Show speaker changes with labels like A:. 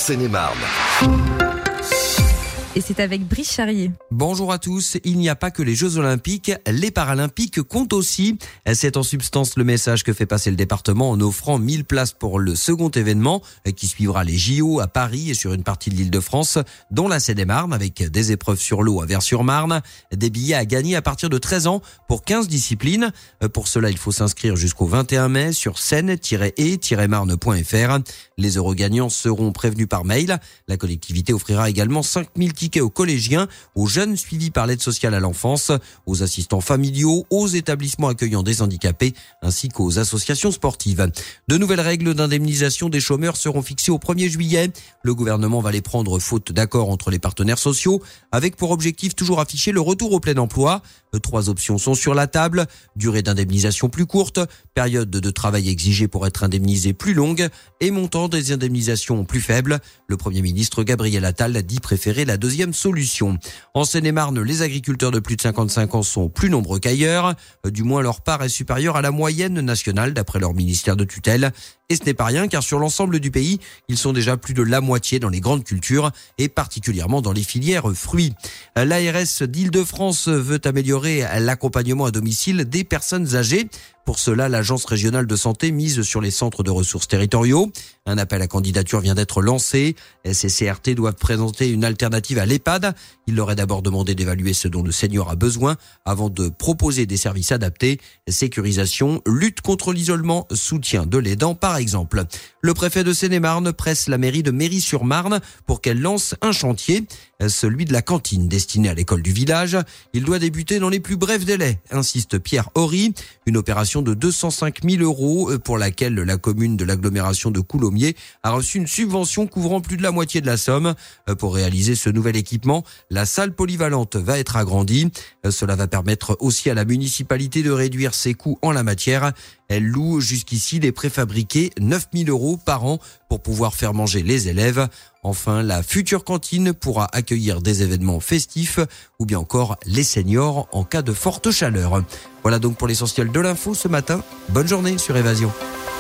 A: Seine-et-Marne.
B: Et c'est avec Brice Charrier.
C: Bonjour à tous. Il n'y a pas que les Jeux Olympiques, les Paralympiques comptent aussi. C'est en substance le message que fait passer le département en offrant 1000 places pour le second événement qui suivra les JO à Paris et sur une partie de l'Île-de-France, dont la Seine-et-Marne avec des épreuves sur l'eau à Vers-sur-Marne. Des billets à gagner à partir de 13 ans pour 15 disciplines. Pour cela, il faut s'inscrire jusqu'au 21 mai sur seine-et-marne.fr. Les heureux gagnants seront prévenus par mail. La collectivité offrira également 5000 tickets aux collégiens, aux jeunes suivis par l'aide sociale à l'enfance, aux assistants familiaux, aux établissements accueillant des handicapés, ainsi qu'aux associations sportives. De nouvelles règles d'indemnisation des chômeurs seront fixées au 1er juillet. Le gouvernement va les prendre faute d'accord entre les partenaires sociaux, avec pour objectif toujours affiché le retour au plein emploi. 3 options sont sur la table. Durée d'indemnisation plus courte, période de travail exigée pour être indemnisé plus longue et montant des indemnisations plus faibles. Le Premier ministre Gabriel Attal a dit préférer la deuxième solution. En Seine-et-Marne, les agriculteurs de plus de 55 ans sont plus nombreux qu'ailleurs. Du moins, leur part est supérieure à la moyenne nationale d'après leur ministère de tutelle. Et ce n'est pas rien car sur l'ensemble du pays, ils sont déjà plus de la moitié dans les grandes cultures et particulièrement dans les filières fruits. L'ARS d'Île-de-France veut améliorer l'accompagnement à domicile des personnes âgées. Pour cela, l'Agence régionale de santé mise sur les centres de ressources territoriaux. Un appel à candidature vient d'être lancé. Ces CRT doivent présenter une alternative à l'EHPAD. Il leur est d'abord demandé d'évaluer ce dont le senior a besoin avant de proposer des services adaptés. Sécurisation, lutte contre l'isolement, soutien de l'aidant par exemple. Le préfet de Seine-et-Marne presse la mairie de Méry-sur-Marne pour qu'elle lance un chantier, celui de la cantine destinée à l'école du village. Il doit débuter dans les plus brefs délais, insiste Pierre Horry. Une opération de 205 000 € pour laquelle la commune de l'agglomération de Coulommiers a reçu une subvention couvrant plus de la moitié de la somme. Pour réaliser ce nouvel équipement, la salle polyvalente va être agrandie. Cela va permettre aussi à la municipalité de réduire ses coûts en la matière. Elle loue jusqu'ici des préfabriqués 9 000 € par an pour pouvoir faire manger les élèves. Enfin, la future cantine pourra accueillir des événements festifs ou bien encore les seniors en cas de forte chaleur. Voilà donc pour l'essentiel de l'info ce matin. Bonne journée sur Évasion.